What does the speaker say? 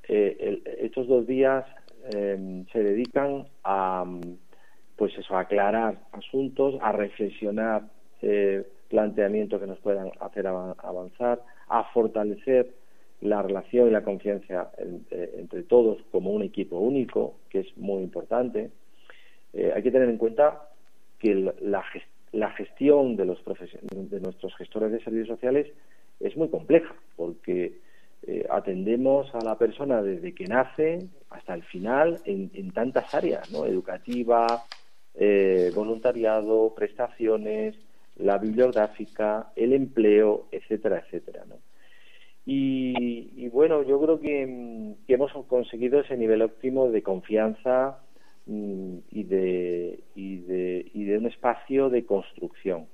estos 2 días se dedican a, pues eso, a aclarar asuntos, a reflexionar planteamientos que nos puedan hacer avanzar, a fortalecer la relación y la confianza entre todos como un equipo único, que es muy importante. Hay que tener en cuenta que la gestión de nuestros gestores de servicios sociales es muy compleja, porque atendemos a la persona desde que nace hasta el final en tantas áreas, ¿no? Educativa, voluntariado, prestaciones, la bibliográfica, el empleo, etcétera, etcétera, ¿no? Y bueno, yo creo que hemos conseguido ese nivel óptimo de confianza y de un espacio de construcción.